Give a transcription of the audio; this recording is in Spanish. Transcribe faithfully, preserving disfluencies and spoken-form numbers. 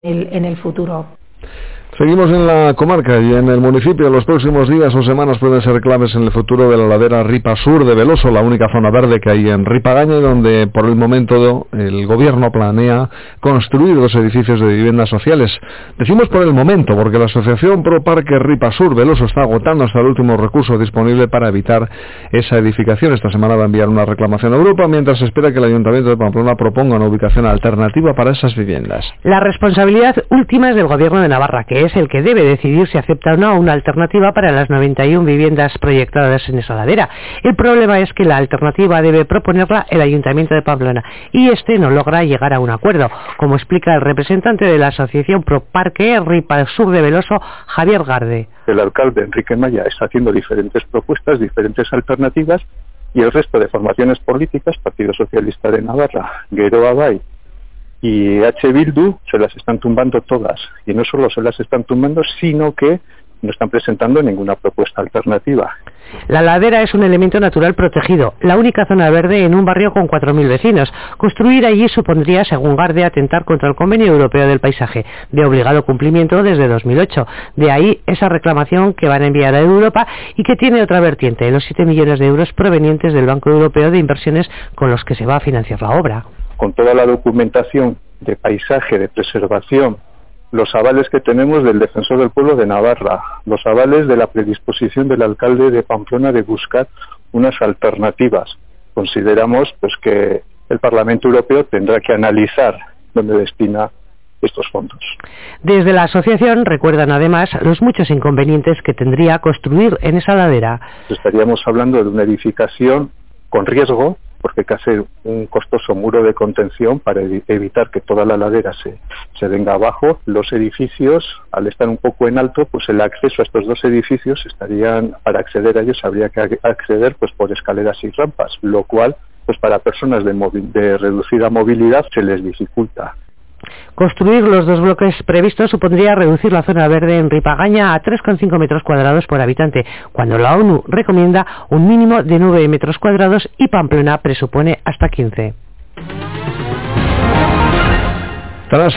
el, en el futuro. Seguimos en la comarca y en el municipio. Los próximos días o semanas pueden ser claves en el futuro de la ladera Ripa Sur de Veloso, la única zona verde que hay en Ripagaña, y donde por el momento el gobierno planea construir dos edificios de viviendas sociales. Decimos por el momento porque la asociación Pro Parque Ripa Sur Veloso está agotando hasta el último recurso disponible para evitar esa edificación. Esta semana va a enviar una reclamación a Europa, mientras se espera que el Ayuntamiento de Pamplona proponga una ubicación alternativa para esas viviendas. La responsabilidad última es del gobierno de Navarra, que es el que debe decidir si acepta o no una alternativa para las noventa y una viviendas proyectadas en esa ladera. El problema es que la alternativa debe proponerla el Ayuntamiento de Pamplona y este no logra llegar a un acuerdo, como explica el representante de la asociación Pro Parque Ripa Sur de Veloso, Javier Garde. El alcalde Enrique Maya está haciendo diferentes propuestas, diferentes alternativas, y el resto de formaciones políticas, Partido Socialista de Navarra, Geroa Bai y H. Bildu, se las están tumbando todas. Y no solo se las están tumbando, sino que no están presentando ninguna propuesta alternativa. La ladera es un elemento natural protegido, la única zona verde en un barrio con cuatro mil vecinos. Construir allí supondría, según Garde, atentar contra el Convenio Europeo del Paisaje, de obligado cumplimiento desde dos mil ocho. De ahí esa reclamación que van a enviar a Europa y que tiene otra vertiente, los siete millones de euros provenientes del Banco Europeo de Inversiones con los que se va a financiar la obra. Con toda la documentación de paisaje, de preservación, los avales que tenemos del Defensor del Pueblo de Navarra, los avales de la predisposición del alcalde de Pamplona de buscar unas alternativas. Consideramos pues que el Parlamento Europeo tendrá que analizar dónde destina estos fondos. Desde la asociación recuerdan además los muchos inconvenientes que tendría construir en esa ladera. Estaríamos hablando de una edificación con riesgo, porque hay que hacer un costoso muro de contención para evitar que toda la ladera se, se venga abajo. Los edificios, al estar un poco en alto, pues el acceso a estos dos edificios estarían, para acceder a ellos habría que acceder pues por escaleras y rampas, lo cual pues para personas de, movi- de reducida movilidad se les dificulta. Construir los dos bloques previstos supondría reducir la zona verde en Ripagaña a tres coma cinco metros cuadrados por habitante, cuando la ONU recomienda un mínimo de nueve metros cuadrados y Pamplona presupone hasta quince. Tras